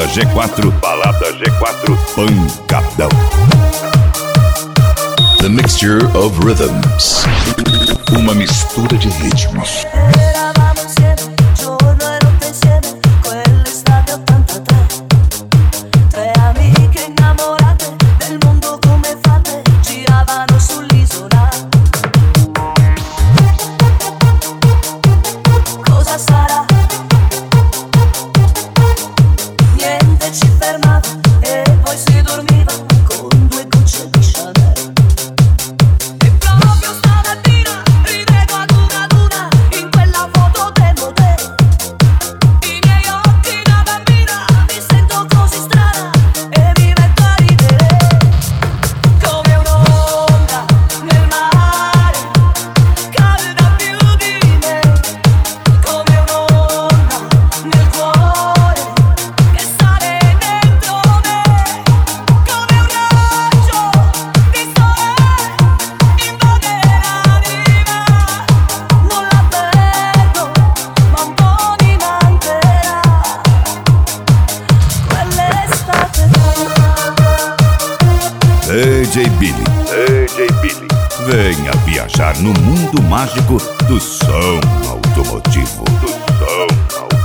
Balada G4, Balada G4, pancadão. The mixture of rhythms. Uma mistura de ritmos. Eravamo insieme, giorno e notte insieme, quell'estate 83. Tre amiche innamorate del mondo come fate, giravano sull'isola. Cosa sarà? Niente ci fermava e poi si dormiva con 2 gocce di Chanel. E proprio stamattina rivedo ad una in quella foto del motel. I miei occhi da bambina, mi sento così strana e mi metto a ridere come un'onda nel mare, calda più di me, come un'onda nel cuore che sale dentro me, come un raggio di sole invade l'anima. Non la perdo, ma un po' mi mancherà quell'estate. DJ Billy, venha viajar no mundo mágico do som automotivo.